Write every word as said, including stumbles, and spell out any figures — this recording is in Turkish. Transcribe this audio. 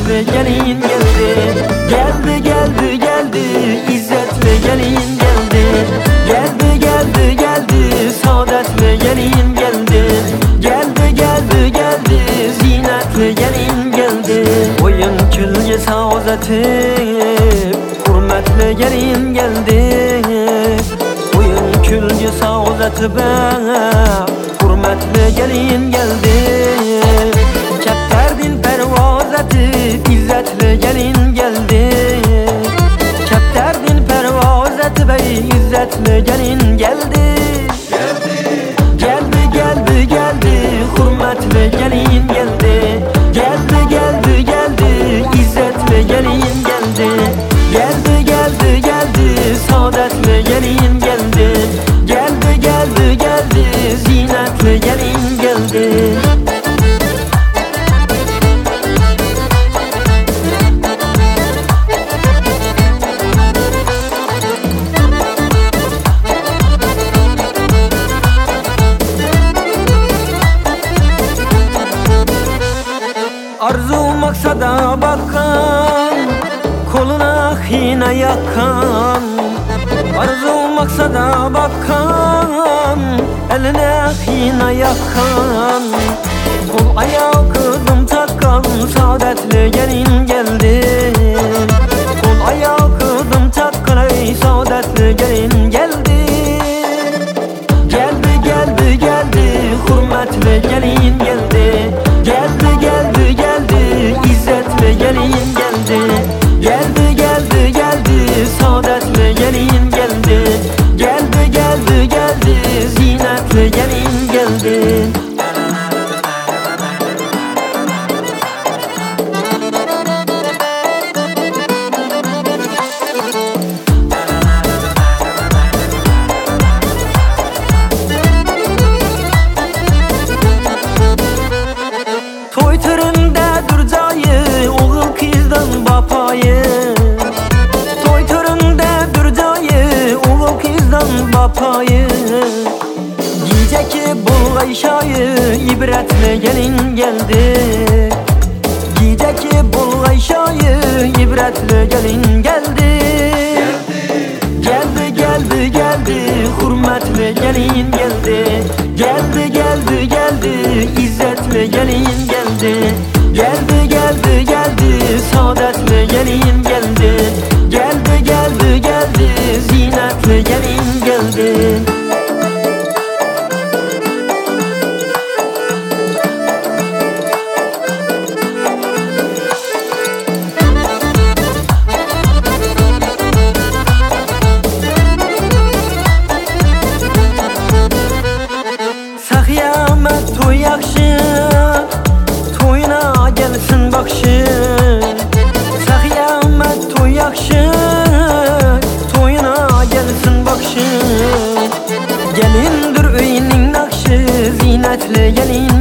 saadetli gelin geldi. Geldi geldi geldi İzzetli gelin geldi. Geldi geldi geldi saadetli gelin geldi. Geldi geldi geldi zinetli gelin geldi. Oyun külge saadeti hürmetli gelin geldi. Oyun külge saadeti be hürmetli gelin geldi. Kapterdin pervazeti izzetli gelin geldi. Kapterdin pervazeti bey izzetli gelin geldi. Geldi geldi geldi hürmetli gelin geldi. Geldi geldi geldi izzetli gelin geldi. Geldi geldi geldi saadetli gelin geldi. Geldi geldi geldi zinetli gelin geldi. Arzu maksada bakan, koluna hine yakan. Arzu maksada bakan, eline hine yakan. Kol ayağı kızım takan, saadetli gelin geldi. Kol ayağı kızım takan, ey saadetli gelin geldi. Geldi geldi geldi hürmetli gelin geldi. Geldi geldi geldi izzetli gelin geldi. Geldi geldi geldi saadetli gelin geldi. Geldi geldi geldi zinetli gelin geldi. Toy töründedir cayı, oğul kızdan bapayı. Toy töründedir cayı, oğul kızdan bapayı. Giyecek bulgay şayı, ibretli gelin geldi. Giyecek bulgay şayı, ibretli gelin geldi. Geldi geldi geldi hürmetli gelin geldi. Geldi geldi geldi izzetli gelin geldi. Geldi geldi geldi saadetli gelin geldi. Geldi geldi geldi zinetli gelin geldi. Sahiyamet toy yakşı, toyuna gelsin bakşı. Sahiyamet toy yakşı, toyuna gelsin bakşı. Gelindir öyünün nakşı, zinetli gelin